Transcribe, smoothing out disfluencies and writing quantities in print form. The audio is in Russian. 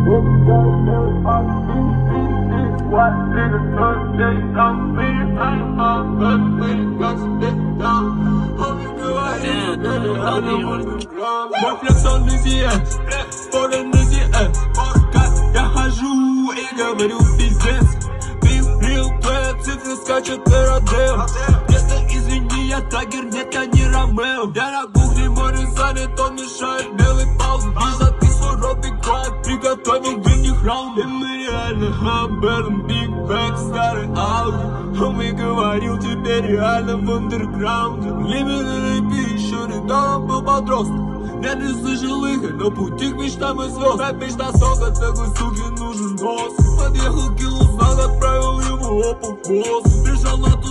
Мой флексон низиец, споры низиец. Я хожу и говорю пиздец. Ты real play, цифры скачут перодел. Где-то извини, я тагер, нет, я не Ромео. Я на кухне, море занят, он мешает белый пауз. Виза, ты суровый край, приготовил для них раунд. И мы реально об этом, Big Bang, старый Ауди. Он мне говорил, теперь реально в андерграунде. Лимитный пищу, недавно был подросток. Я не слышал их, но пути к мечтам и звезд. Рэп мечта сока, такой суки нужен нос. Подъехал кило, отправил ему опу. Бежал на ту